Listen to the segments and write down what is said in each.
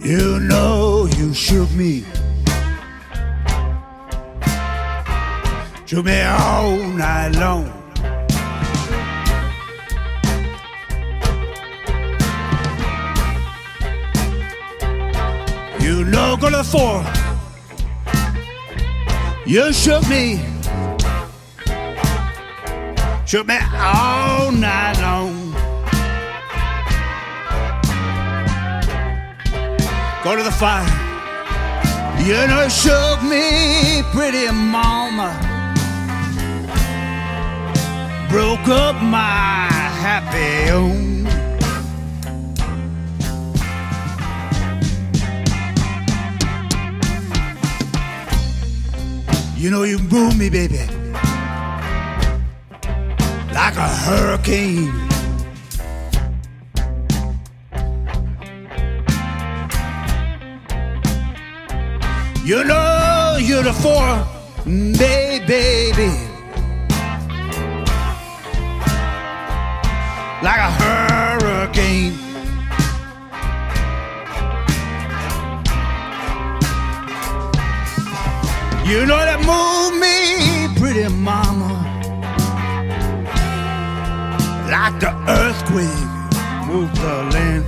You know you shook me. Shook me all night long. You know go to the floor. You shook me. Shook me all night long. Go to the fire. You know, shook me, pretty mama. Broke up my happy home. You know, you move me, baby, like a hurricane. You know you're the four, baby, like a hurricane. You know that move me, pretty mama, like the earthquake moved the land.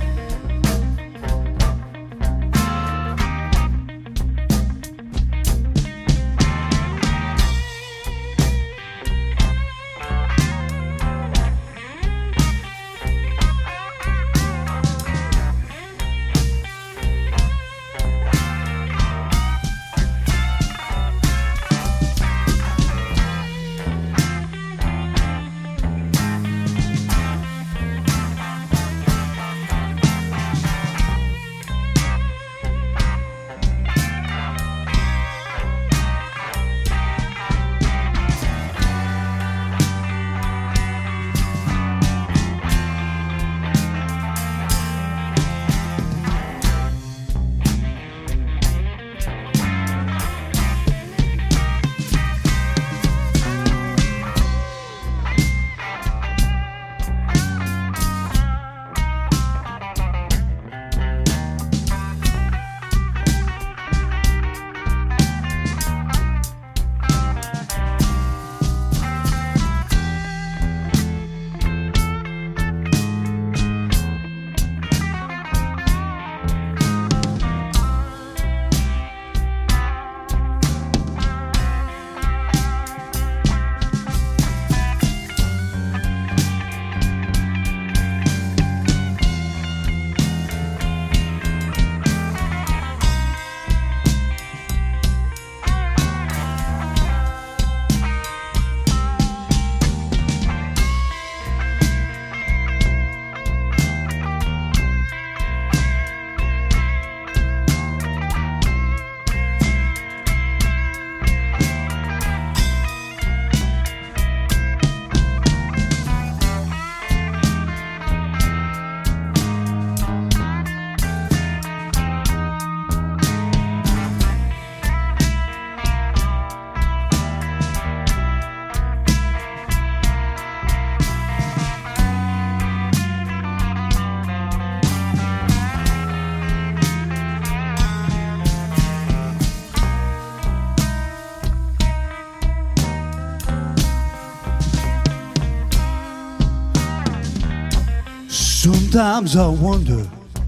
Sometimes I wonder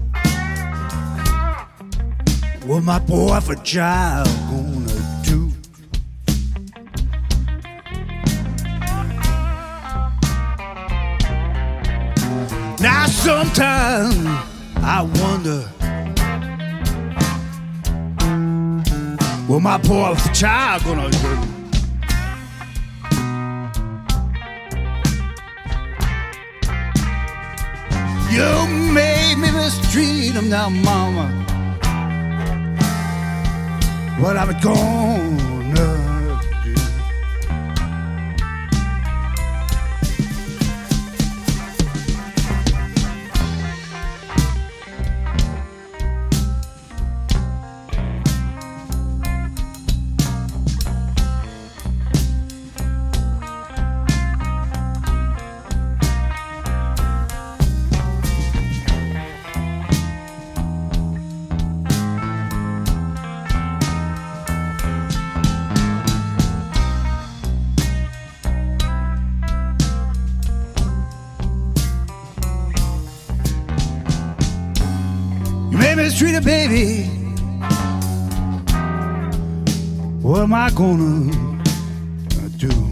what my boy for child gonna do. Now sometimes I wonder what my boy for child gonna do. You made me mistreat him now, mama. What I'm gonna do? mistreated baby. What am I gonna do?